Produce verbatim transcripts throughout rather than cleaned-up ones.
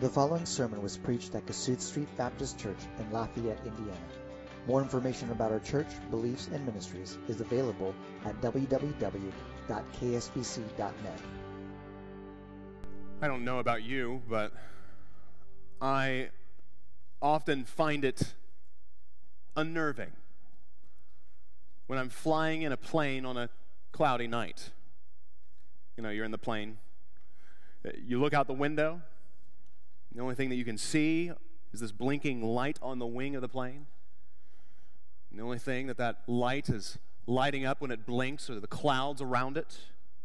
The following sermon was preached at Kasuth Street Baptist Church in Lafayette, Indiana. More information about our church, beliefs, and ministries is available at w w w dot k s b c dot net. I don't know about you, but I often find it unnerving when I'm flying in a plane on a cloudy night. You know, you're in the plane. You look out the window. The only thing that you can see is this blinking light on the wing of the plane. And the only thing that that light is lighting up when it blinks are the clouds around it.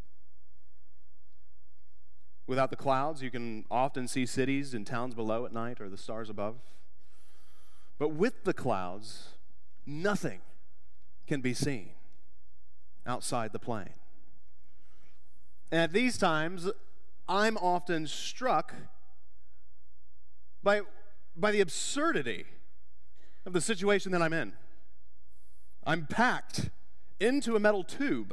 Without the clouds, you can often see cities and towns below at night or the stars above. But with the clouds, nothing can be seen outside the plane. And at these times, I'm often struck by, by the absurdity of the situation that I'm in. I'm packed into a metal tube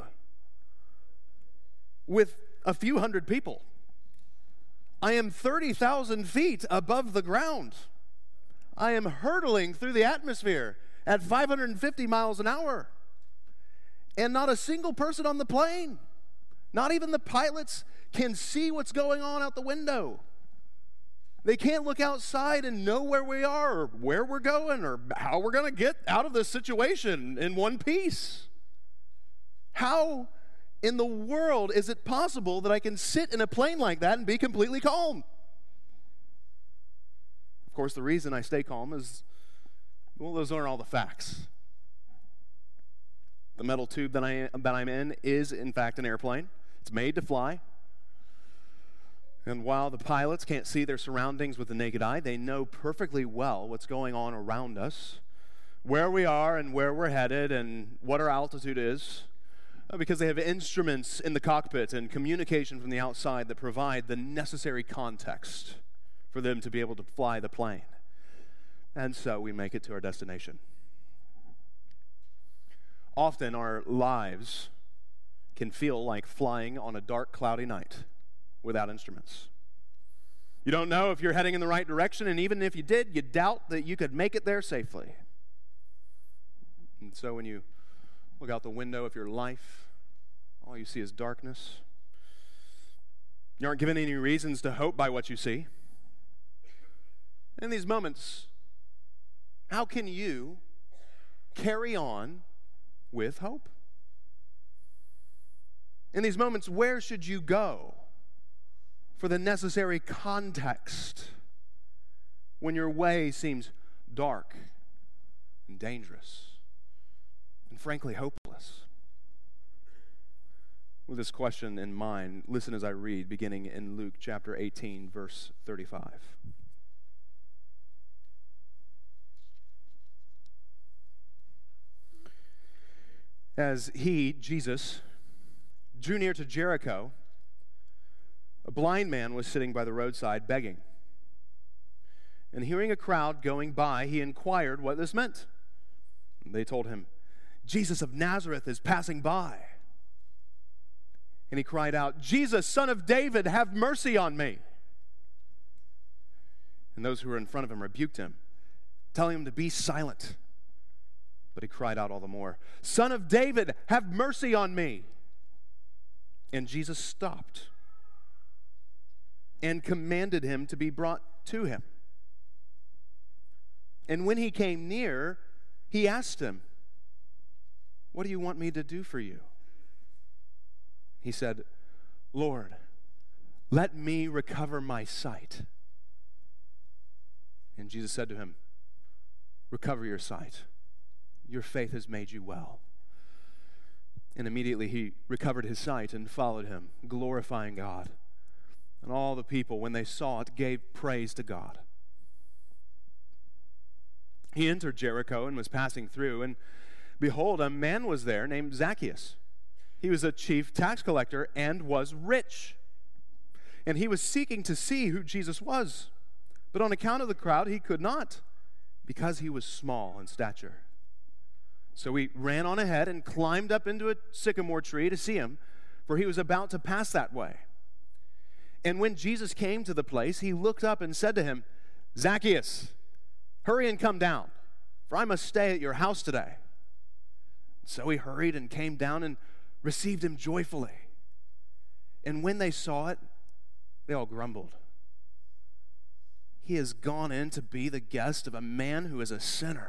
with a few hundred people. I am thirty thousand feet above the ground. I am hurtling through the atmosphere at five hundred fifty miles an hour. And not a single person on the plane, not even the pilots, can see what's going on out the window. They can't look outside and know where we are or where we're going or how we're going to get out of this situation in one piece. How in the world is it possible that I can sit in a plane like that and be completely calm? Of course, the reason I stay calm is, well, those aren't all the facts. The metal tube that, I, that I'm in is, in fact, an airplane. It's made to fly. And while the pilots can't see their surroundings with the naked eye, they know perfectly well what's going on around us, where we are and where we're headed and what our altitude is, because they have instruments in the cockpit and communication from the outside that provide the necessary context for them to be able to fly the plane. And so we make it to our destination. Often our lives can feel like flying on a dark, cloudy night without instruments. You don't know if you're heading in the right direction, and even if you did, you doubt that you could make it there safely. And so when you look out the window of your life, all you see is darkness. You aren't given any reasons to hope by what you see. In these moments, how can you carry on with hope? In these moments, where should you go for the necessary context when your way seems dark and dangerous and frankly hopeless? With this question in mind, listen as I read, beginning in Luke chapter eighteen, verse thirty-five. As he, Jesus, drew near to Jericho, a blind man was sitting by the roadside begging. And hearing a crowd going by, he inquired what this meant. And they told him, "Jesus of Nazareth is passing by." And he cried out, "Jesus, Son of David, have mercy on me." And those who were in front of him rebuked him, telling him to be silent. But he cried out all the more, "Son of David, have mercy on me." And Jesus stopped and commanded him to be brought to him. And when he came near, he asked him, "What do you want me to do for you?" He said, "Lord, let me recover my sight." And Jesus said to him, "Recover your sight. Your faith has made you well." And immediately he recovered his sight and followed him, glorifying God. And all the people, when they saw it, gave praise to God. He entered Jericho and was passing through, and behold, a man was there named Zacchaeus. He was a chief tax collector and was rich. And he was seeking to see who Jesus was. But on account of the crowd, he could not, because he was small in stature. So he ran on ahead and climbed up into a sycamore tree to see him, for he was about to pass that way. And when Jesus came to the place, he looked up and said to him, Zacchaeus, hurry and come down, for I must stay at your house today. So he hurried and came down and received him joyfully. And when they saw it, they all grumbled. He has gone in to be the guest of a man who is a sinner.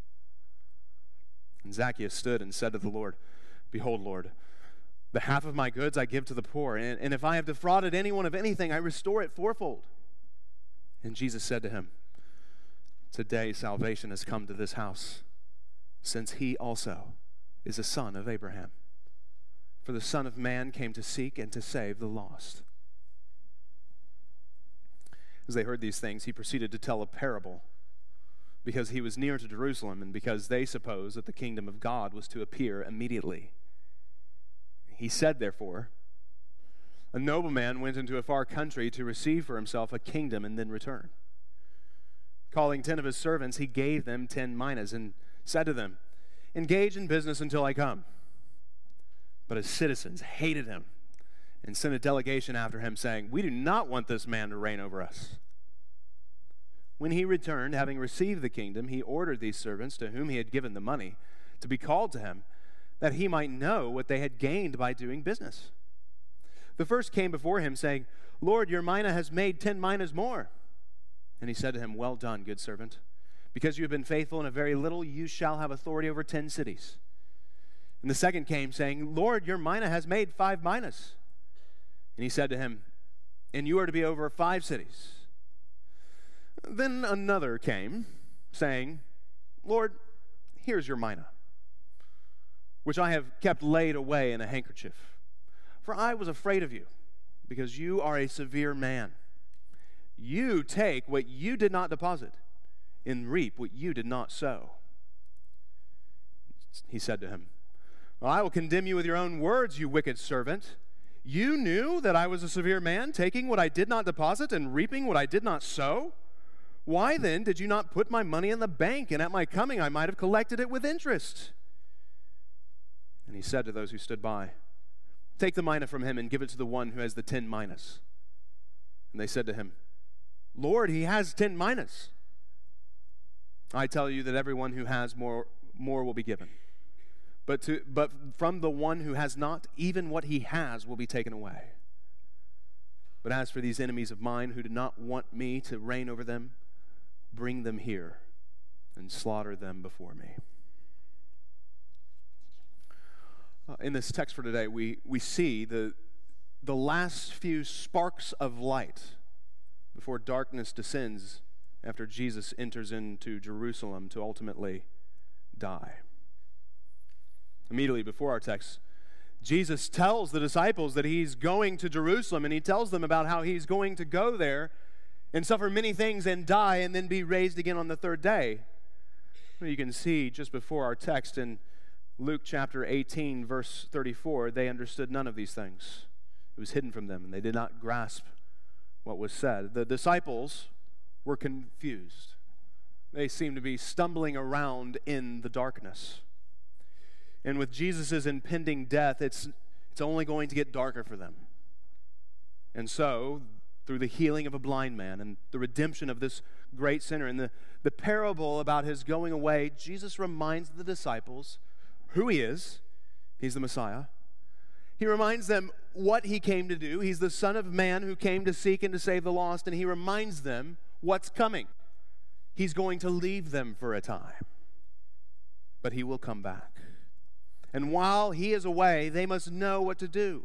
And Zacchaeus stood and said to the Lord, Behold, Lord, the half of my goods I give to the poor, and, and if I have defrauded anyone of anything, I restore it fourfold. And Jesus said to him, Today salvation has come to this house, since he also is a son of Abraham. For the Son of Man came to seek and to save the lost. As they heard these things, he proceeded to tell a parable, because he was near to Jerusalem, and because they supposed that the kingdom of God was to appear immediately. He said, therefore, a nobleman went into a far country to receive for himself a kingdom and then return. Calling ten of his servants, he gave them ten minas and said to them, Engage in business until I come. But his citizens hated him and sent a delegation after him, saying, We do not want this man to reign over us. When he returned, having received the kingdom, he ordered these servants to whom he had given the money to be called to him, that he might know what they had gained by doing business. The first came before him, saying, Lord, your mina has made ten minas more. And he said to him, Well done, good servant. Because you have been faithful in a very little, you shall have authority over ten cities. And the second came, saying, Lord, your mina has made five minas. And he said to him, And you are to be over five cities. Then another came, saying, Lord, here's your mina, which I have kept laid away in a handkerchief. For I was afraid of you, because you are a severe man. You take what you did not deposit, and reap what you did not sow. He said to him, well, I will condemn you with your own words, you wicked servant. You knew that I was a severe man, taking what I did not deposit and reaping what I did not sow? Why then did you not put my money in the bank, and at my coming I might have collected it with interest? And he said to those who stood by, Take the mina from him and give it to the one who has the ten minas. And they said to him, Lord, he has ten minas. I tell you that everyone who has more, more will be given. But, to, but from the one who has not, even what he has will be taken away. But as for these enemies of mine who do not want me to reign over them, bring them here and slaughter them before me. Uh, in this text for today, we, we see the, the last few sparks of light before darkness descends after Jesus enters into Jerusalem to ultimately die. Immediately before our text, Jesus tells the disciples that he's going to Jerusalem, and he tells them about how he's going to go there and suffer many things and die and then be raised again on the third day. Well, you can see just before our text in Luke chapter eighteen, verse thirty-four, they understood none of these things. It was hidden from them, and they did not grasp what was said. The disciples were confused. They seemed to be stumbling around in the darkness. And with Jesus' impending death, it's, it's only going to get darker for them. And so, through the healing of a blind man and the redemption of this great sinner and the, the parable about his going away, Jesus reminds the disciples who he is. He's the Messiah. He reminds them what he came to do. He's the Son of Man who came to seek and to save the lost, and he reminds them what's coming. He's going to leave them for a time, but he will come back. And while he is away, they must know what to do.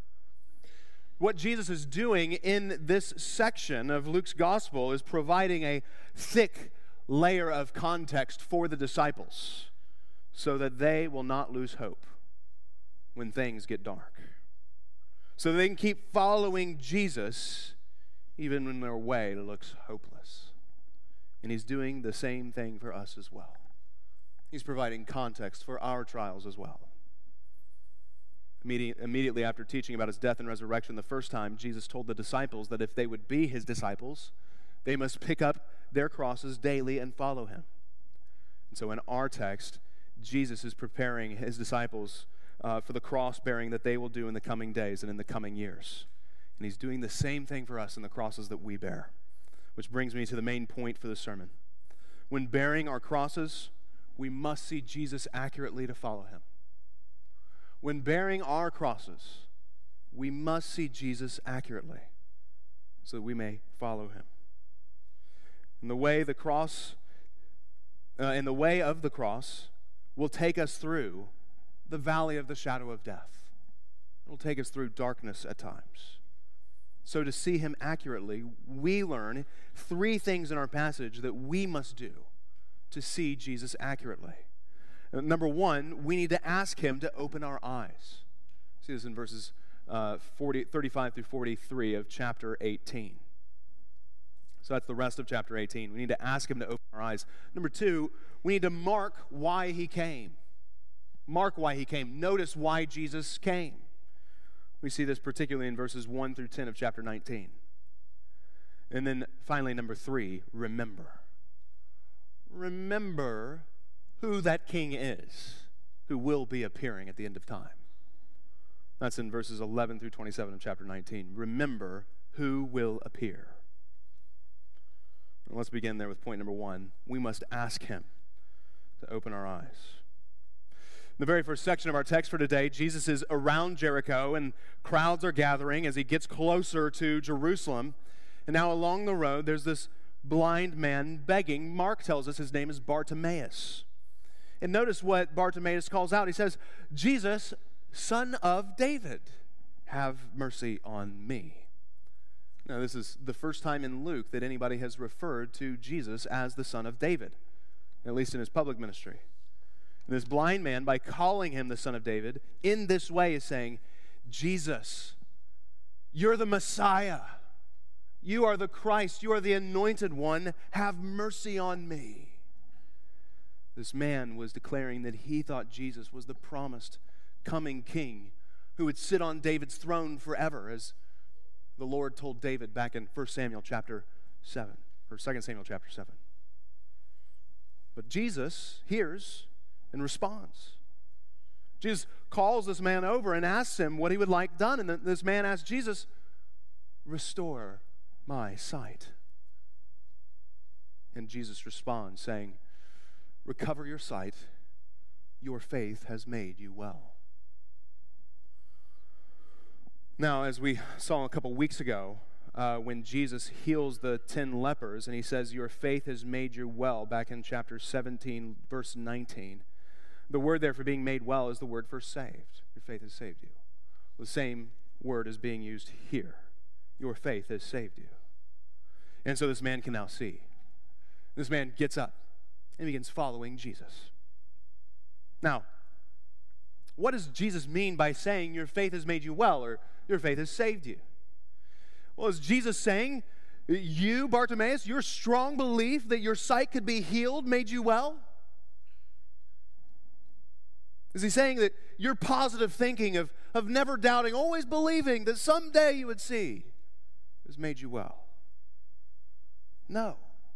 What Jesus is doing in this section of Luke's gospel is providing a thick layer of context for the disciples so that they will not lose hope when things get dark. So they can keep following Jesus even when their way looks hopeless. And he's doing the same thing for us as well. He's providing context for our trials as well. Immediate, immediately after teaching about his death and resurrection the first time, Jesus told the disciples that if they would be his disciples, they must pick up their crosses daily and follow him. And so in our text, Jesus is preparing his disciples uh, for the cross bearing that they will do in the coming days and in the coming years. And he's doing the same thing for us in the crosses that we bear. Which brings me to the main point for the sermon. When bearing our crosses, we must see Jesus accurately to follow him. When bearing our crosses, we must see Jesus accurately so that we may follow him. And the way the cross, uh, and the way of the cross will take us through the valley of the shadow of death. It will take us through darkness at times. So to see him accurately, we learn three things in our passage that we must do to see Jesus accurately. Number one, we need to ask him to open our eyes. See this in verses uh, forty, thirty-five through forty-three of chapter eighteen. So that's the rest of chapter eighteen. We need to ask him to open our eyes. Number two, we need to mark why he came. Mark why he came. Notice why Jesus came. We see this particularly in verses one through ten of chapter nineteen. And then finally, number three, remember. Remember who that king is who will be appearing at the end of time. That's in verses eleven through twenty-seven of chapter nineteen. Remember who will appear. And let's begin there with point number one. We must ask him to open our eyes. In the very first section of our text for today, Jesus is around Jericho and crowds are gathering as he gets closer to Jerusalem. And now along the road, there's this blind man begging. Mark tells us his name is Bartimaeus. And notice what Bartimaeus calls out. He says, Jesus, son of David, have mercy on me. Now, this is the first time in Luke that anybody has referred to Jesus as the son of David, at least in his public ministry. And this blind man, by calling him the son of David, in this way is saying, Jesus, you're the Messiah. You are the Christ. You are the anointed one. Have mercy on me. This man was declaring that he thought Jesus was the promised coming king who would sit on David's throne forever, as the Lord told David back in First Samuel chapter seven, or Second Samuel chapter seven. But Jesus hears and responds. Jesus calls this man over and asks him what he would like done. And this man asks Jesus, restore my sight. And Jesus responds saying, recover your sight. Your faith has made you well. Now, as we saw a couple weeks ago, uh, when Jesus heals the ten lepers and he says, your faith has made you well, back in chapter seventeen, verse nineteen, the word there for being made well is the word for saved. Your faith has saved you. The same word is being used here. Your faith has saved you. And so this man can now see. This man gets up and begins following Jesus. Now, what does Jesus mean by saying your faith has made you well, or your faith has saved you? Well, is Jesus saying, you, Bartimaeus, your strong belief that your sight could be healed made you well? Is he saying that your positive thinking of, of never doubting, always believing that someday you would see has made you well? No.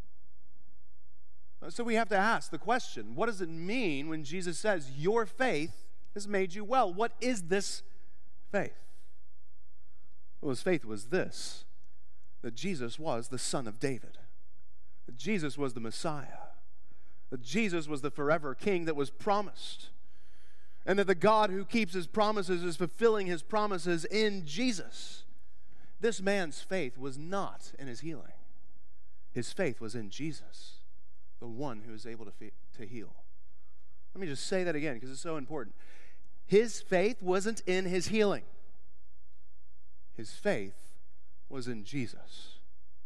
So we have to ask the question, what does it mean when Jesus says, your faith has made you well? What is this faith? Well, his faith was this, that Jesus was the Son of David, that Jesus was the Messiah, that Jesus was the forever King that was promised, and that the God who keeps his promises is fulfilling his promises in Jesus. This man's faith was not in his healing. His faith was in Jesus, the one who is able to, fe- to heal. Let me just say that again because it's so important. His faith wasn't in his healing. His faith was in Jesus.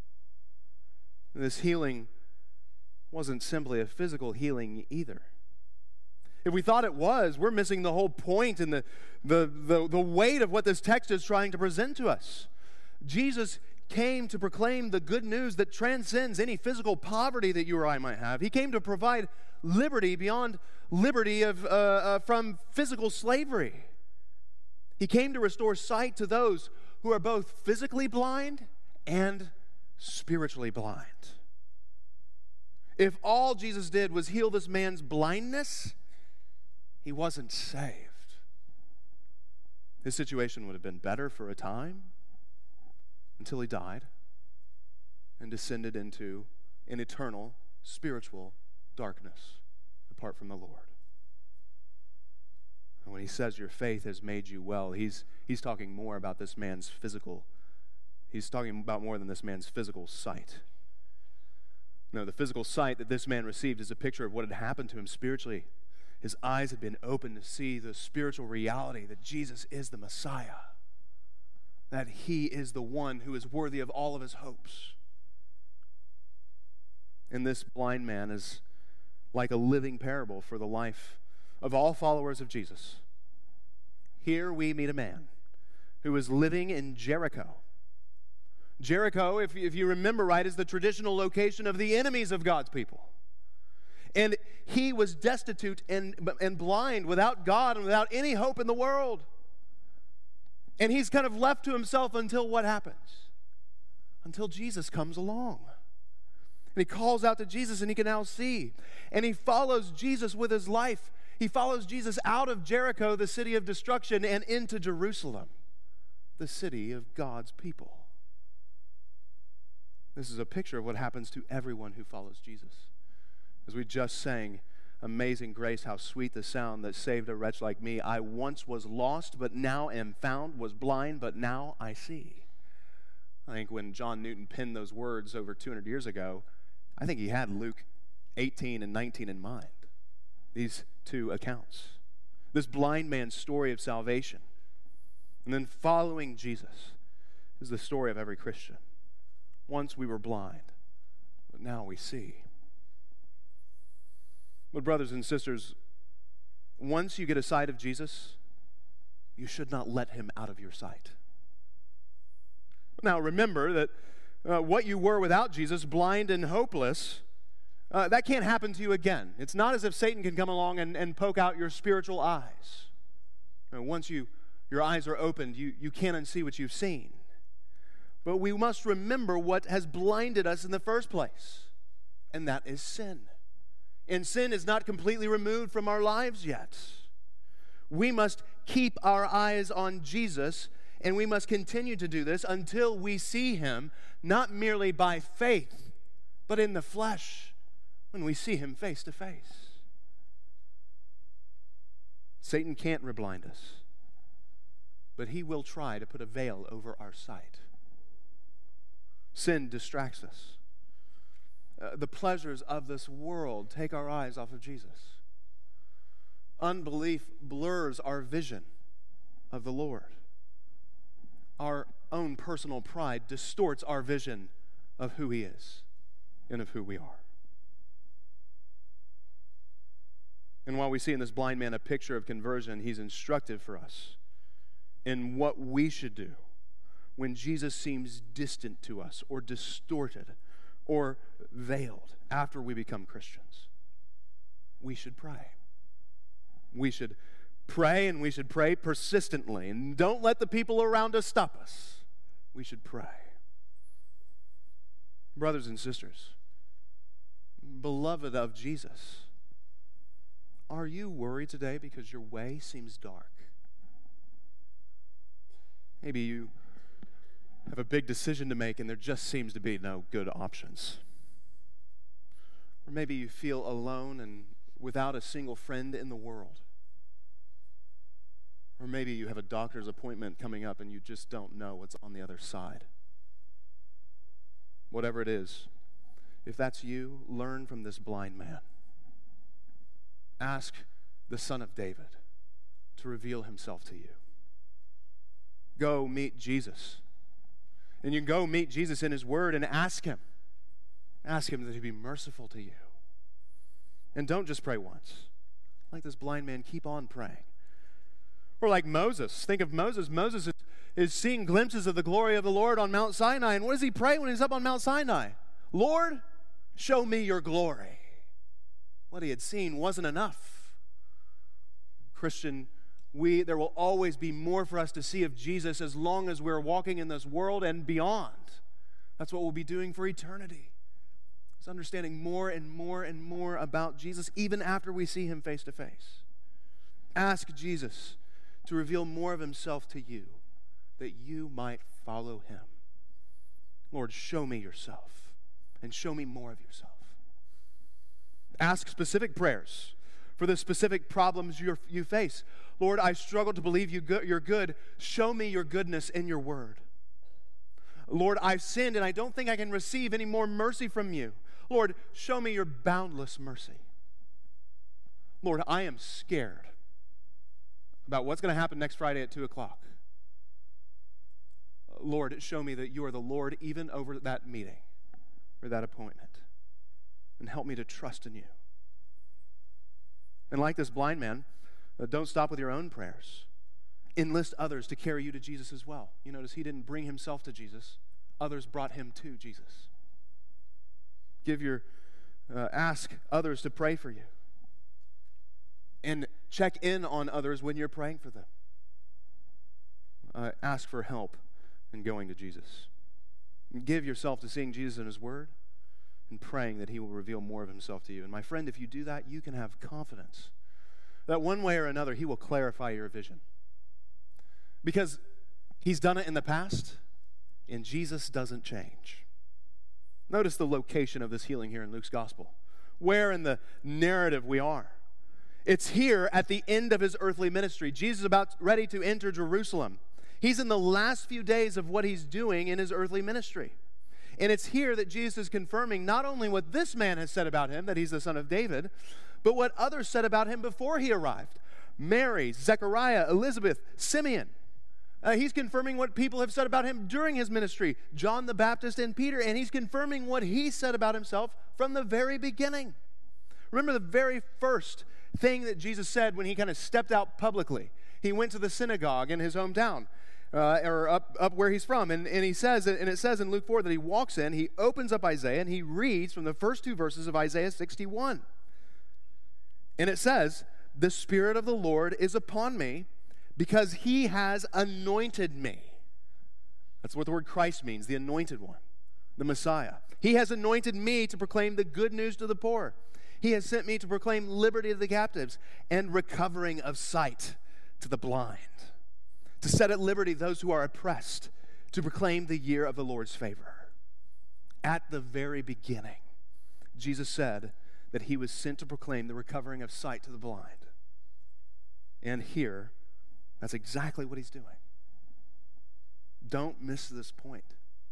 This healing wasn't simply a physical healing either. If we thought it was, we're missing the whole point and the, the, the, the weight of what this text is trying to present to us. Jesus came to proclaim the good news that transcends any physical poverty that you or I might have. He came to provide liberty beyond liberty of, uh, uh, from physical slavery. He came to restore sight to those who are both physically blind and spiritually blind. If all Jesus did was heal this man's blindness, he wasn't saved. His situation would have been better for a time, until he died and descended into an eternal spiritual darkness apart from the Lord. And when he says your faith has made you well, he's, he's talking more about this man's physical, he's talking about more than this man's physical sight. No, the physical sight that this man received is a picture of what had happened to him spiritually. His eyes had been opened to see the spiritual reality that Jesus is the Messiah, that he is the one who is worthy of all of his hopes. And this blind man is like a living parable for the life of all followers of Jesus. Here we meet a man who is living in Jericho. Jericho, if, if you remember right, is the traditional location of the enemies of God's people. And he was destitute and, and blind, without God and without any hope in the world. And he's kind of left to himself until what happens? Until Jesus comes along. And he calls out to Jesus, and he can now see. And he follows Jesus with his life. He follows Jesus out of Jericho, the city of destruction, and into Jerusalem, the city of God's people. This is a picture of what happens to everyone who follows Jesus. As we just sang, Amazing Grace, how sweet the sound that saved a wretch like me. I once was lost, but now am found, was blind, but now I see. I think when John Newton penned those words over two hundred years ago, I think he had Luke eighteen and nineteen in mind. These two accounts. This blind man's story of salvation. And then following Jesus is the story of every Christian. Once we were blind, but now we see. But brothers and sisters, once you get a sight of Jesus, you should not let him out of your sight. Now remember that uh, what you were without Jesus, blind and hopeless, uh, that can't happen to you again. It's not as if Satan can come along and, and poke out your spiritual eyes. And once you, your eyes are opened, you, you can't unsee what you've seen. But we must remember what has blinded us in the first place, and that is sin. And sin is not completely removed from our lives yet. We must keep our eyes on Jesus, and we must continue to do this until we see him, not merely by faith, but in the flesh, when we see him face to face. Satan can't reblind us, but he will try to put a veil over our sight. Sin distracts us. Uh, the pleasures of this world take our eyes off of Jesus. Unbelief blurs our vision of the Lord. Our own personal pride distorts our vision of who he is and of who we are. And while we see in this blind man a picture of conversion, he's instructive for us in what we should do when Jesus seems distant to us or distorted or veiled after we become Christians. We should pray. We should pray, and we should pray persistently. And don't let the people around us stop us. We should pray. Brothers and sisters, beloved of Jesus, are you worried today because your way seems dark? Maybe you have a big decision to make and there just seems to be no good options. Or maybe you feel alone and without a single friend in the world. Or maybe you have a doctor's appointment coming up and you just don't know what's on the other side. Whatever it is, if that's you, learn from this blind man. Ask the Son of David to reveal himself to you. Go meet Jesus. And you can go meet Jesus in his word and ask him. Ask him that he be merciful to you. And don't just pray once. Like this blind man, keep on praying. Or like Moses. Think of Moses. Moses is, is seeing glimpses of the glory of the Lord on Mount Sinai. And what does he pray when he's up on Mount Sinai? Lord, show me your glory. What he had seen wasn't enough. Christian, we there will always be more for us to see of Jesus as long as we're walking in this world and beyond. That's what we'll be doing for eternity. It's understanding more and more and more about Jesus even after we see him face to face. Ask Jesus to reveal more of himself to you that you might follow him. Lord, show me yourself and show me more of yourself. Ask specific prayers for the specific problems you're, you face. Lord, I struggle to believe you go- you're good. Show me your goodness in your word. Lord, I've sinned and I don't think I can receive any more mercy from you. Lord, show me your boundless mercy. Lord, I am scared about what's going to happen next Friday at two o'clock. Lord, show me that you are the Lord even over that meeting or that appointment. And help me to trust in you. And like this blind man, uh, don't stop with your own prayers. Enlist others to carry you to Jesus as well. You notice he didn't bring himself to Jesus. Others brought him to Jesus. Give your, uh, ask others to pray for you. And check in on others when you're praying for them. Uh, ask for help in going to Jesus. And give yourself to seeing Jesus in his word and praying that he will reveal more of himself to you. And my friend, if you do that, you can have confidence that one way or another he will clarify your vision. Because he's done it in the past, and Jesus doesn't change. Notice the location of this healing here in Luke's gospel. Where in the narrative we are. It's here at the end of his earthly ministry. Jesus is about ready to enter Jerusalem. He's in the last few days of what he's doing in his earthly ministry. And it's here that Jesus is confirming not only what this man has said about him, that he's the son of David, but what others said about him before he arrived. Mary, Zechariah, Elizabeth, Simeon. Uh, he's confirming what people have said about him during his ministry, John the Baptist and Peter, and he's confirming what he said about himself from the very beginning. Remember the very first thing that Jesus said when he kind of stepped out publicly. He went to the synagogue in his hometown. Uh, or up, up where he's from. And, and he says, and it says in Luke four that he walks in, he opens up Isaiah, and he reads from the first two verses of Isaiah sixty-one. And it says, the Spirit of the Lord is upon me because he has anointed me. That's what the word Christ means, the anointed one, the Messiah. He has anointed me to proclaim the good news to the poor. He has sent me to proclaim liberty to the captives and recovering of sight to the blind, to set at liberty those who are oppressed, to proclaim the year of the Lord's favor. At the very beginning, Jesus said that he was sent to proclaim the recovering of sight to the blind. And here, that's exactly what he's doing. Don't miss this point.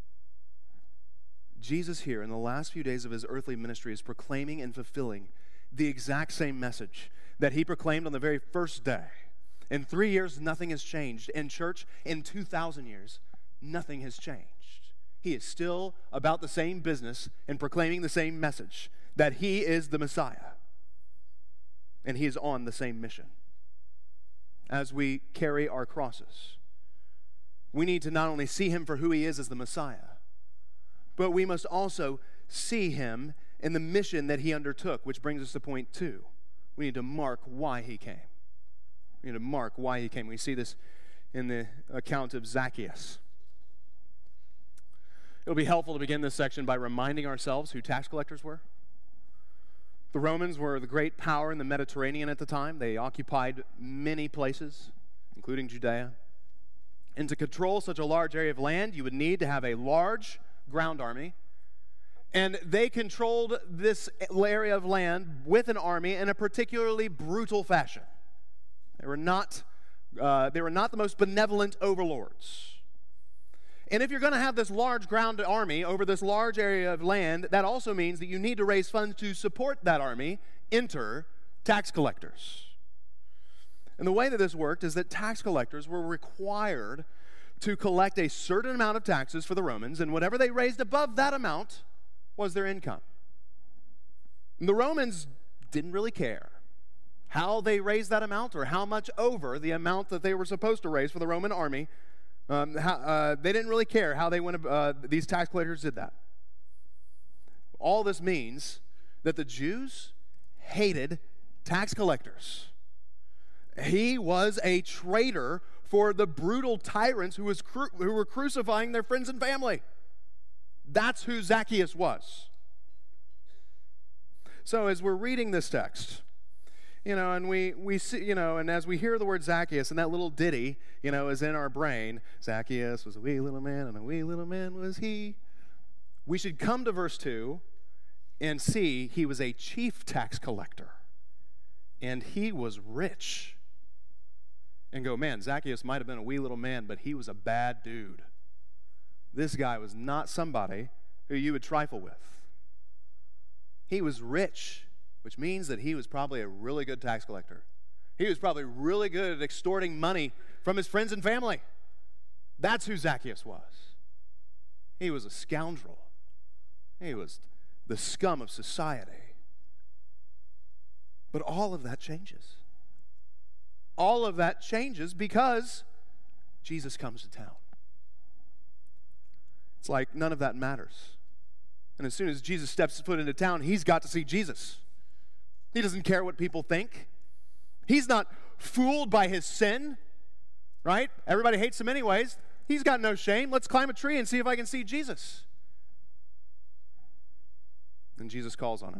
Jesus here, in the last few days of his earthly ministry, is proclaiming and fulfilling the exact same message that he proclaimed on the very first day. In three years, nothing has changed. In church, in two thousand years, nothing has changed. He is still about the same business and proclaiming the same message, that he is the Messiah. And he is on the same mission. As we carry our crosses, we need to not only see him for who he is as the Messiah, but we must also see him in the mission that he undertook, which brings us to point two. We need to mark why he came. We need to mark why he came. We see this in the account of Zacchaeus. It'll be helpful to begin this section by reminding ourselves who tax collectors were. The Romans were the great power in the Mediterranean at the time. They occupied many places, including Judea. And to control such a large area of land, you would need to have a large ground army. And they controlled this area of land with an army in a particularly brutal fashion. They were not, uh, they were not the most benevolent overlords. And if you're going to have this large ground army over this large area of land, that also means that you need to raise funds to support that army. Enter tax collectors. And the way that this worked is that tax collectors were required to collect a certain amount of taxes for the Romans, and whatever they raised above that amount was their income. And the Romans didn't really care how they raised that amount or how much over the amount that they were supposed to raise for the Roman army. Um, how, uh, they didn't really care how they went. Uh, these tax collectors did that. All this means that the Jews hated tax collectors. He was a traitor for the brutal tyrants who, was cru- who were crucifying their friends and family. That's who Zacchaeus was. So as we're reading this text, you know, and we, we see, you know, and as we hear the word Zacchaeus, and that little ditty, you know, is in our brain. Zacchaeus was a wee little man, and a wee little man was he. we should come to verse two and see he was a chief tax collector, and he was rich. And go, man, Zacchaeus might have been a wee little man, but he was a bad dude. This guy was not somebody who you would trifle with. He was rich, which means that he was probably a really good tax collector. He was probably really good at extorting money from his friends and family. That's who Zacchaeus was. He was a scoundrel. He was the scum of society. But all of that changes. All of that changes because Jesus comes to town. It's like none of that matters. And as soon as Jesus steps his foot into town, he's got to see Jesus. He doesn't care what people think. He's not fooled by his sin, right? Everybody hates him anyways. He's got no shame. Let's climb a tree and see if I can see Jesus. And Jesus calls on him.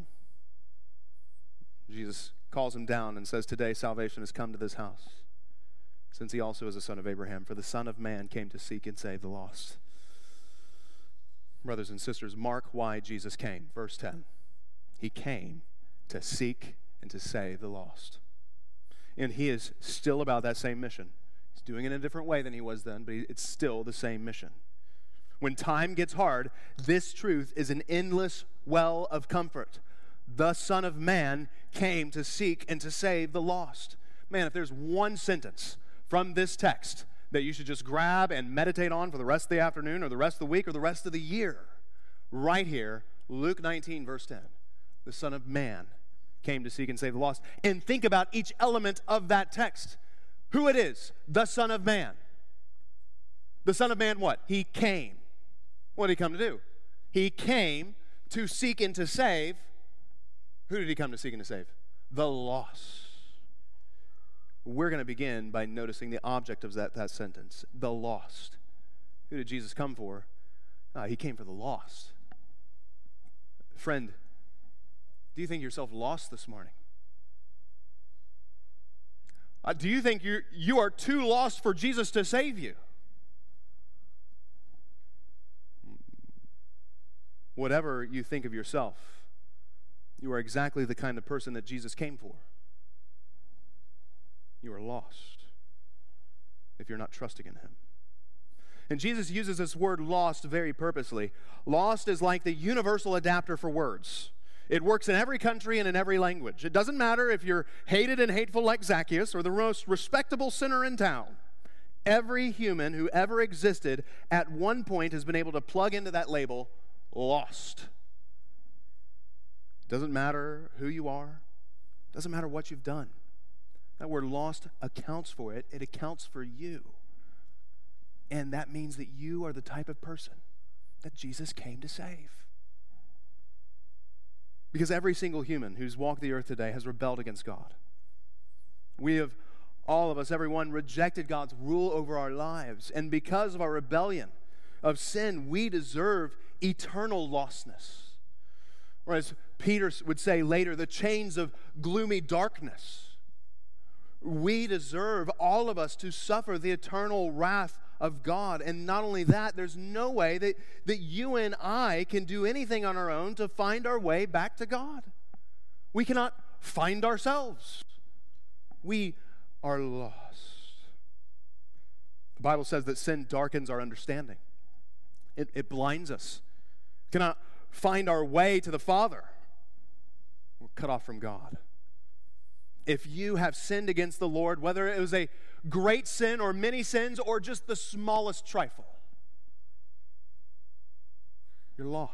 Jesus calls him down and says, today salvation has come to this house, since he also is a son of Abraham. For the Son of Man came to seek and save the lost. Brothers and sisters, mark why Jesus came. Verse ten. He came to seek and to save the lost. And he is still about that same mission. He's doing it in a different way than he was then, but it's still the same mission. When time gets hard, this truth is an endless well of comfort. The Son of Man came to seek and to save the lost. Man, if there's one sentence from this text that you should just grab and meditate on for the rest of the afternoon or the rest of the week or the rest of the year, right here, Luke nineteen, verse ten. The Son of Man came to seek and save the lost. And think about each element of that text. Who it is, the Son of Man. The Son of Man what? He came. What did he come to do? He came to seek and to save. Who did he come to seek and to save? The lost. We're going to begin by noticing the object of that, that sentence, the lost. Who did Jesus come for? Uh, he came for the lost. Friend, do you think yourself lost this morning? Uh, do you think you you are too lost for Jesus to save you? Whatever you think of yourself, you are exactly the kind of person that Jesus came for. You are lost if you're not trusting in him. And Jesus uses this word lost very purposely. Lost is like the universal adapter for words. It works in every country and in every language. It doesn't matter if you're hated and hateful like Zacchaeus or the most respectable sinner in town. Every human who ever existed at one point has been able to plug into that label, lost. Doesn't matter who you are. Doesn't matter what you've done. That word lost accounts for it. It accounts for you. And that means that you are the type of person that Jesus came to save. Because every single human who's walked the earth today has rebelled against God. We have, all of us, everyone, rejected God's rule over our lives. And because of our rebellion of sin, we deserve eternal lostness. Or as Peter would say later, the chains of gloomy darkness. We deserve, all of us, to suffer the eternal wrath of God. And not only that, there's no way that, that you and I can do anything on our own to find our way back to God. We cannot find ourselves. We are lost. The Bible says that sin darkens our understanding. It, it blinds us. We cannot find our way to the Father. We're cut off from God. If you have sinned against the Lord, whether it was a great sin or many sins or just the smallest trifle, you're lost.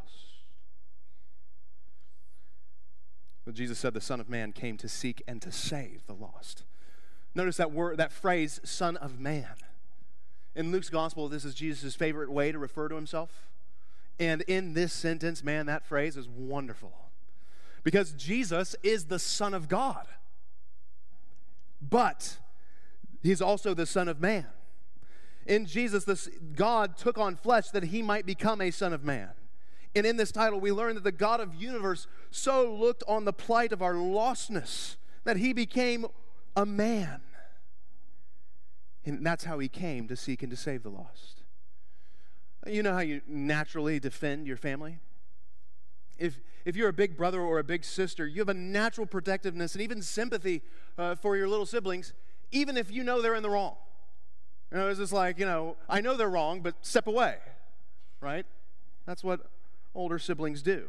But Jesus said the Son of Man came to seek and to save the lost. Notice that word, that phrase, Son of Man. In Luke's gospel, this is Jesus' favorite way to refer to himself. And in this sentence, man, that phrase is wonderful. Because Jesus is the Son of God. But he's also the Son of Man. In Jesus, this, God took on flesh that he might become a Son of Man. And in this title, we learn that the God of the universe so looked on the plight of our lostness that he became a man. And that's how he came, to seek and to save the lost. You know how you naturally defend your family? If, if you're a big brother or a big sister, you have a natural protectiveness and even sympathy uh, for your little siblings, even if you know they're in the wrong. You know, it's just like, you know, I know they're wrong, but step away, right? That's what older siblings do.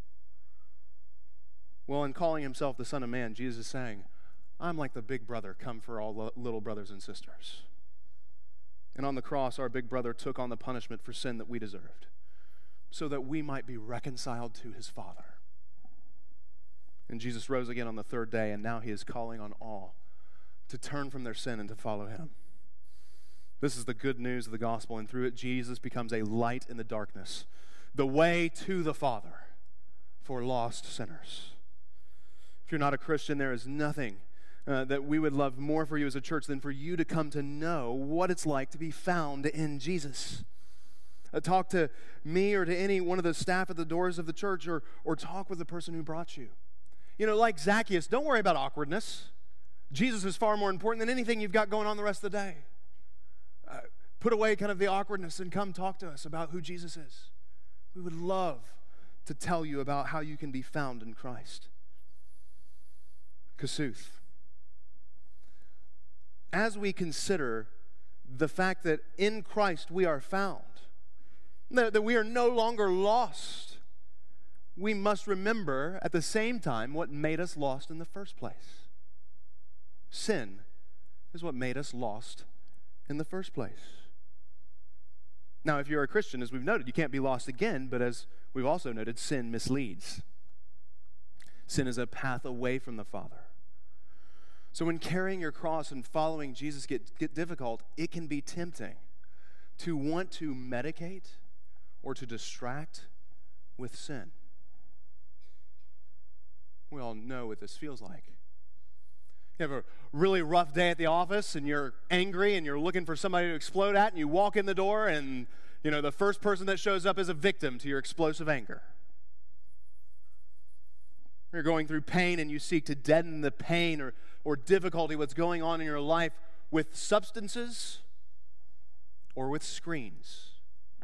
Well, in calling himself the Son of Man, Jesus is saying, I'm like the big brother come for all little brothers and sisters. And on the cross, our big brother took on the punishment for sin that we deserved, so that we might be reconciled to his Father. And Jesus rose again on the third day, and now he is calling on all to turn from their sin and to follow him. This is the good news of the gospel, and through it, Jesus becomes a light in the darkness, the way to the Father for lost sinners. If you're not a Christian, there is nothing uh, that we would love more for you as a church than for you to come to know what it's like to be found in Jesus. Uh, talk to me or to any one of the staff at the doors of the church, or, or talk with the person who brought you. You know, like Zacchaeus, don't worry about awkwardness. Jesus is far more important than anything you've got going on the rest of the day. Uh, put away kind of the awkwardness and come talk to us about who Jesus is. We would love to tell you about how you can be found in Christ. Kasuth. As we consider the fact that in Christ we are found, that, that we are no longer lost, we must remember at the same time what made us lost in the first place. Sin is what made us lost in the first place. Now, if you're a Christian, as we've noted, you can't be lost again, but as we've also noted, sin misleads. Sin is a path away from the Father. So when carrying your cross and following Jesus get, get difficult, it can be tempting to want to medicate or to distract with sin. We all know what this feels like. You have a really rough day at the office and you're angry and you're looking for somebody to explode at, and you walk in the door and, you know, the first person that shows up is a victim to your explosive anger. You're going through pain and you seek to deaden the pain or, or difficulty, what's going on in your life, with substances or with screens.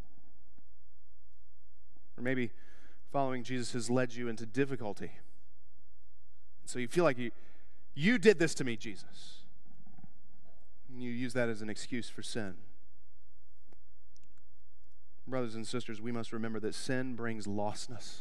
Or maybe following Jesus has led you into difficulty. So you feel like you, you did this to me, Jesus. And you use that as an excuse for sin. Brothers and sisters, we must remember that sin brings lostness.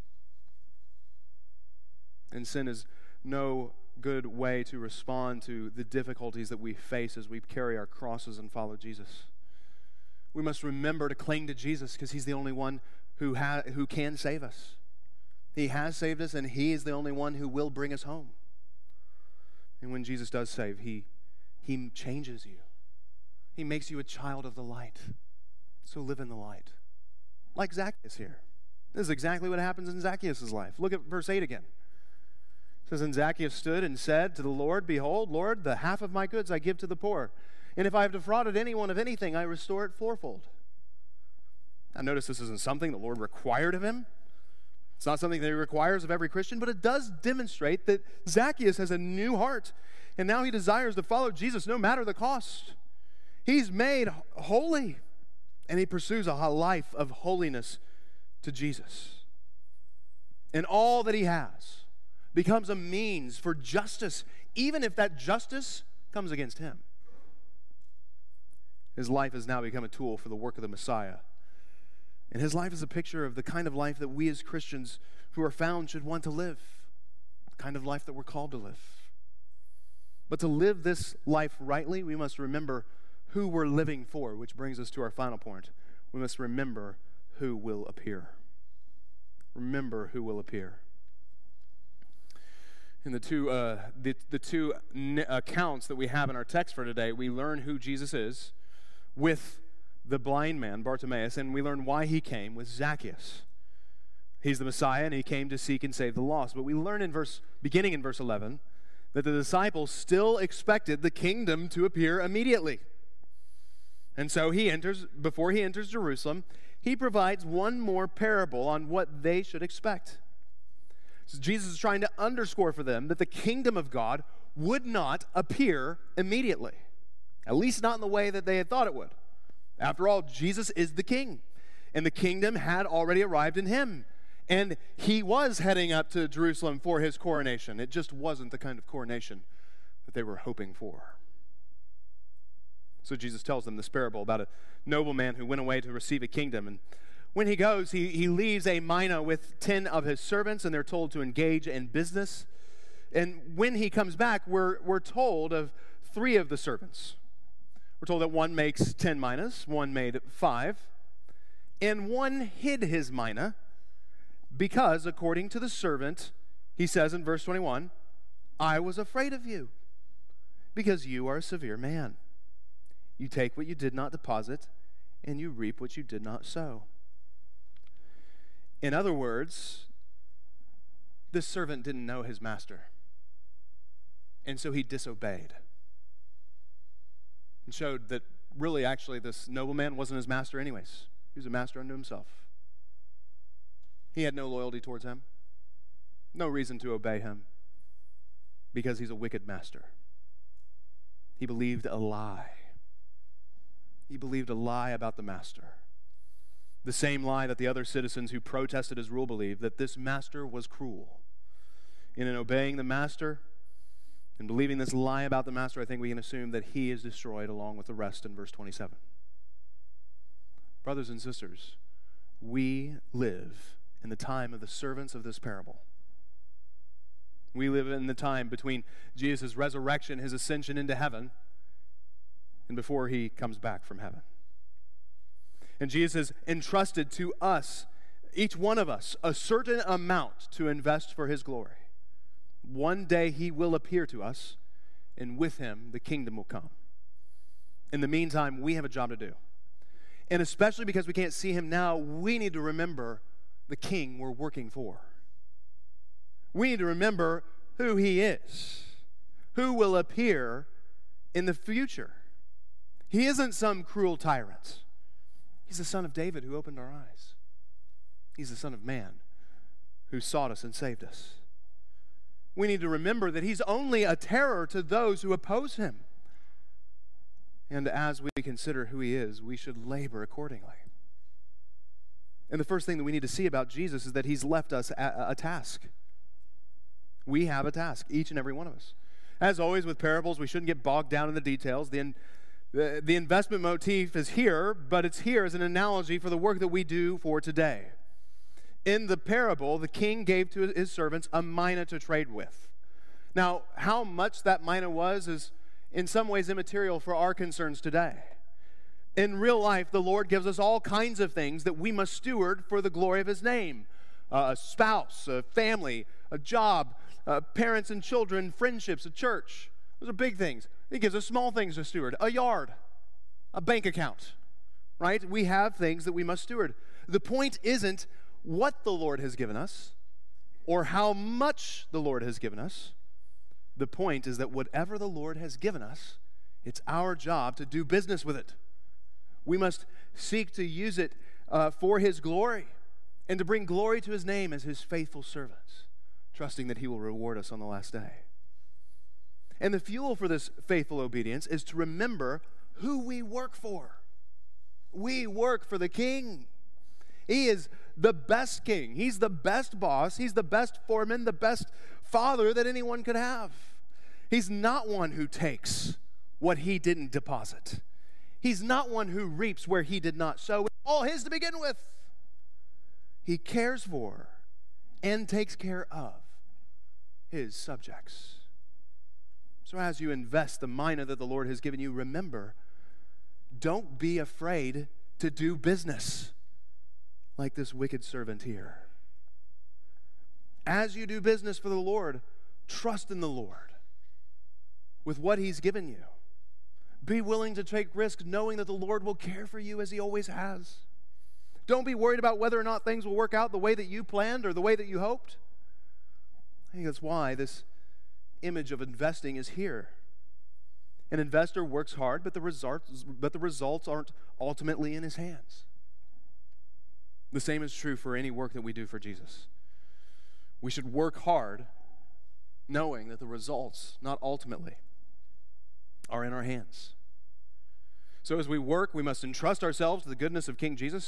And sin is no good way to respond to the difficulties that we face as we carry our crosses and follow Jesus. We must remember to cling to Jesus because he's the only one who, ha- who can save us. He has saved us, and he is the only one who will bring us home. And when Jesus does save, he, he changes you. He makes you a child of the light. So live in the light. Like Zacchaeus here. This is exactly what happens in Zacchaeus' life. Look at verse eight again. It says, and Zacchaeus stood and said to the Lord, behold, Lord, the half of my goods I give to the poor. And if I have defrauded anyone of anything, I restore it fourfold. Now notice this isn't something the Lord required of him. It's not something that he requires of every Christian, but it does demonstrate that Zacchaeus has a new heart, and now he desires to follow Jesus no matter the cost. He's made holy, and he pursues a life of holiness to Jesus. And all that he has becomes a means for justice, even if that justice comes against him. His life has now become a tool for the work of the Messiah. And his life is a picture of the kind of life that we as Christians who are found should want to live, the kind of life that we're called to live. But to live this life rightly, we must remember who we're living for, which brings us to our final point. We must remember who will appear. Remember who will appear. In the two, uh, the, the two n- accounts that we have in our text for today, we learn who Jesus is with the blind man, Bartimaeus, and we learn why he came with Zacchaeus. He's the Messiah, and he came to seek and save the lost. But we learn in verse, beginning in verse eleven, that the disciples still expected the kingdom to appear immediately. And so he enters, before he enters Jerusalem, he provides one more parable on what they should expect. So Jesus is trying to underscore for them that the kingdom of God would not appear immediately, at least not in the way that they had thought it would. After all, Jesus is the king. and the kingdom had already arrived in him. And he was heading up to Jerusalem for his coronation. It just wasn't the kind of coronation that they were hoping for. So Jesus tells them this parable about a nobleman who went away to receive a kingdom. And when he goes, he, he leaves a mina with ten of his servants, and they're told to engage in business. And when he comes back, we're, we're told of three of the servants. We're told that one makes ten minas, one made five, and one hid his mina because, according to the servant, he says in verse twenty-one, I was afraid of you because you are a severe man. You take what you did not deposit, and you reap what you did not sow. In other words, this servant didn't know his master, and so he disobeyed and showed that really, actually, this nobleman wasn't his master anyways. He was a master unto himself. He had no loyalty towards him, no reason to obey him, because he's a wicked master. He believed a lie. He believed a lie about the master. The same lie that the other citizens who protested his rule believed, that this master was cruel. And in obeying the master and believing this lie about the master, I think we can assume that he is destroyed along with the rest in verse twenty-seven. Brothers and sisters, we live in the time of the servants of this parable. We live in the time between Jesus' resurrection, his ascension into heaven, and before he comes back from heaven. And Jesus has entrusted to us, each one of us, a certain amount to invest for his glory. One day he will appear to us, and with him the kingdom will come. In the meantime, we have a job to do. And especially because we can't see him now, we need to remember the king we're working for. We need to remember who he is, who will appear in the future. He isn't some cruel tyrant. He's the son of David who opened our eyes. He's the Son of Man who sought us and saved us. We need to remember that he's only a terror to those who oppose him. And as we consider who he is, we should labor accordingly. And the first thing that we need to see about Jesus is that he's left us a, a task. We have a task, each and every one of us. As always with parables, we shouldn't get bogged down in the details. The, the, the investment motif is here, but it's here as an analogy for the work that we do for today. In the parable, the king gave to his servants a mina to trade with. Now, how much that mina was is in some ways immaterial for our concerns today. In real life, the Lord gives us all kinds of things that we must steward for the glory of his name. Uh, a spouse, a family, a job, uh, parents and children, friendships, a church. Those are big things. He gives us small things to steward. A yard, a bank account, right? We have things that we must steward. The point isn't what the Lord has given us or how much the Lord has given us. The point is that whatever the Lord has given us, it's our job to do business with it. We must seek to use it uh, for his glory and to bring glory to his name as his faithful servants, trusting that he will reward us on the last day. And the fuel for this faithful obedience is to remember who we work for. We work for the King. He is the best king. He's the best boss. He's the best foreman, the best father that anyone could have. He's not one who takes what he didn't deposit. He's not one who reaps where he did not sow. It's all his to begin with. He cares for and takes care of his subjects. So as you invest the mina that the Lord has given you, remember, don't be afraid to do business like this wicked servant here. As you do business for the Lord, trust in the Lord with what he's given you. Be willing to take risks knowing that the Lord will care for you as he always has. Don't be worried about whether or not things will work out the way that you planned or the way that you hoped. I think that's why this image of investing is here. An investor works hard, but the results, but the results aren't ultimately in his hands. The same is true for any work that we do for Jesus. We should work hard knowing that the results, not ultimately, are in our hands. So as we work, we must entrust ourselves to the goodness of King Jesus.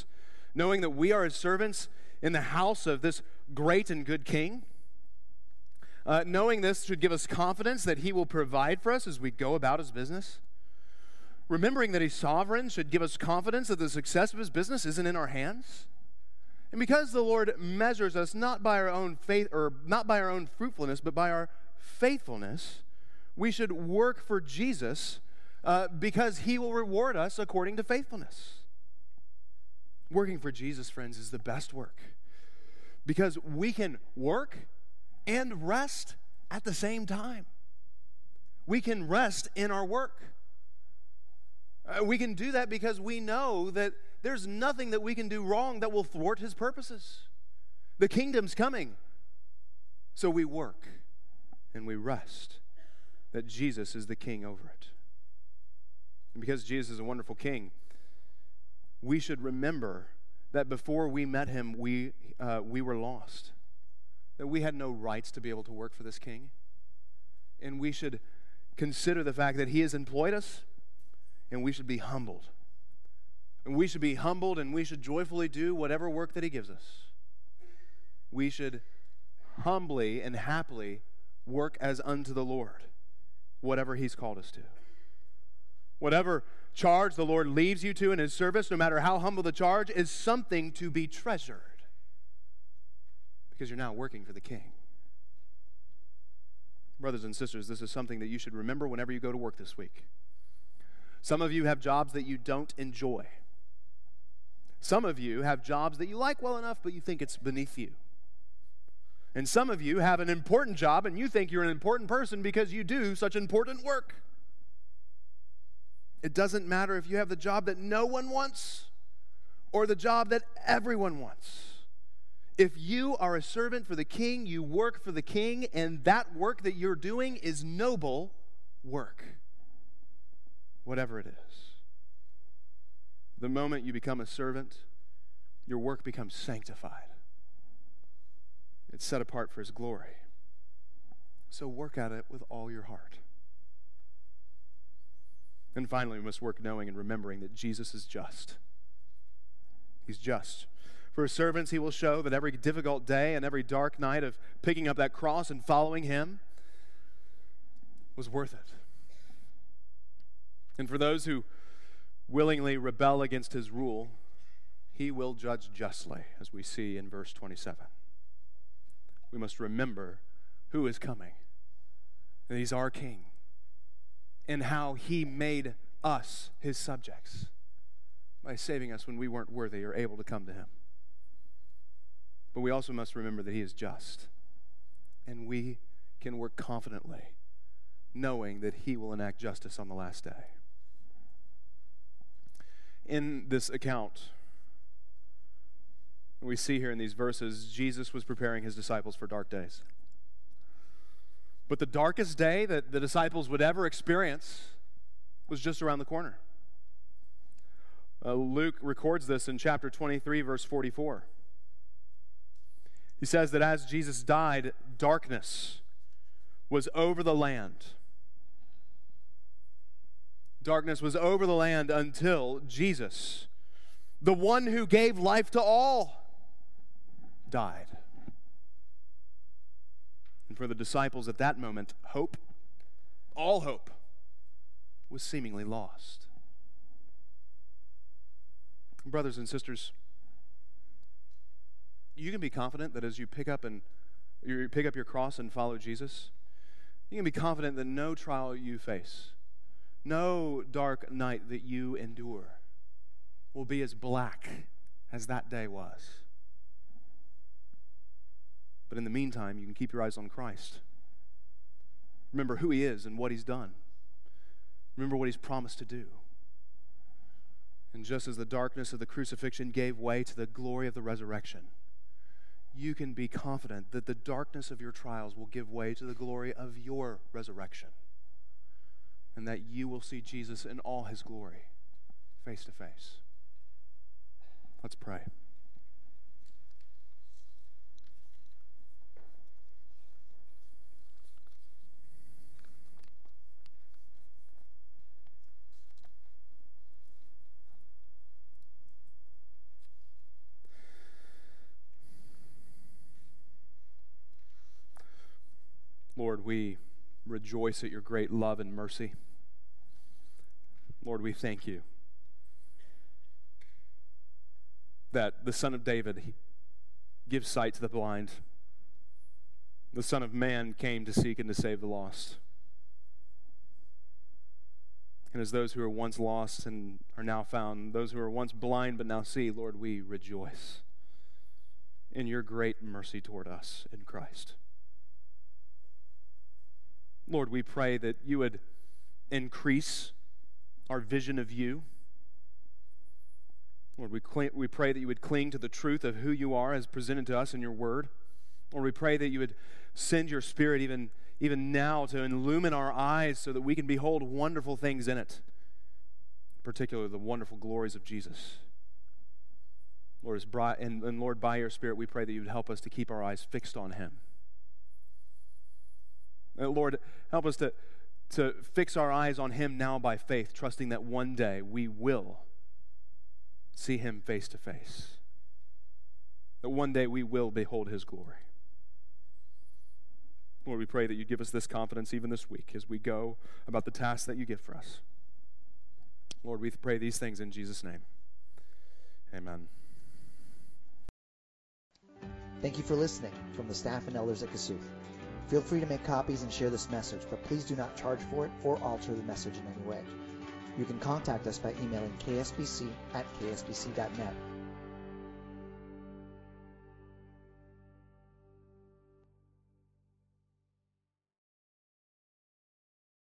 knowing that we are his servants in the house of this great and good king. Uh, knowing this should give us confidence that he will provide for us as we go about his business. Remembering that he's sovereign should give us confidence that the success of his business isn't in our hands. And because the Lord measures us not by our own faith or not by our own fruitfulness, but by our faithfulness, we should work for Jesus uh, because he will reward us according to faithfulness. Working for Jesus, friends, is the best work because we can work and rest at the same time. We can rest in our work. Uh, we can do that because we know that there's nothing that we can do wrong that will thwart his purposes. The kingdom's coming. So we work and we rest that Jesus is the king over it. And because Jesus is a wonderful king, we should remember that before we met him, we, uh, we were lost. That we had no rights to be able to work for this king. And we should consider the fact that he has employed us, and we should be humbled. And we should be humbled, and we should joyfully do whatever work that he gives us. We should humbly and happily work as unto the Lord, whatever he's called us to. Whatever charge the Lord leaves you to in his service, no matter how humble the charge, is something to be treasured because you're now working for the king. Brothers and sisters, this is something that you should remember whenever you go to work this week. Some of you have jobs that you don't enjoy. Some of you have jobs that you like well enough, but you think it's beneath you. And some of you have an important job, and you think you're an important person because you do such important work. It doesn't matter if you have the job that no one wants or the job that everyone wants. If you are a servant for the king, you work for the king, and that work that you're doing is noble work. Whatever it is. The moment you become a servant, your work becomes sanctified. It's set apart for his glory. So work at it with all your heart. And finally, we must work knowing and remembering that Jesus is just. He's just. For his servants, he will show that every difficult day and every dark night of picking up that cross and following him was worth it. And for those who willingly rebel against his rule, he will judge justly, as we see in verse twenty-seven. We must remember who is coming, that he's our king, and how he made us his subjects by saving us when we weren't worthy or able to come to him. But we also must remember that he is just, and we can work confidently, knowing that he will enact justice on the last day. In this account, we see here in these verses, Jesus was preparing his disciples for dark days. But the darkest day that the disciples would ever experience was just around the corner. Uh, Luke records this in chapter twenty-three, verse forty-four. He says that as Jesus died, darkness was over the land. Darkness was over the land until Jesus, the one who gave life to all, died. And for the disciples at that moment, hope, all hope, was seemingly lost. Brothers and sisters, you can be confident that as you pick up and you pick up your cross and follow Jesus, you can be confident that no trial you face, no dark night that you endure will be as black as that day was. But in the meantime, you can keep your eyes on Christ. Remember who he is and what he's done. Remember what he's promised to do. And just as the darkness of the crucifixion gave way to the glory of the resurrection, you can be confident that the darkness of your trials will give way to the glory of your resurrection, and that you will see Jesus in all his glory, face to face. Let's pray. Lord, we rejoice at your great love and mercy. Lord, we thank you that the Son of David gives sight to the blind. The Son of Man came to seek and to save the lost. And as those who were once lost and are now found, those who were once blind but now see, Lord, we rejoice in your great mercy toward us in Christ. Lord, we pray that you would increase our vision of you. Lord, we, cling, we pray that you would cling to the truth of who you are as presented to us in your word. Lord, we pray that you would send your Spirit even, even now to illumine our eyes so that we can behold wonderful things in it, particularly the wonderful glories of Jesus. Lord, as brought, and, and Lord, by your Spirit, we pray that you would help us to keep our eyes fixed on him. Uh, Lord, help us to, to fix our eyes on him now by faith, trusting that one day we will see him face to face. That one day we will behold his glory. Lord, we pray that you give us this confidence even this week as we go about the tasks that you give for us. Lord, we pray these things in Jesus' name. Amen. Thank you for listening from the staff and elders at Kasuth. Feel free to make copies and share this message, but please do not charge for it or alter the message in any way. You can contact us by emailing k s b c at k s b c dot net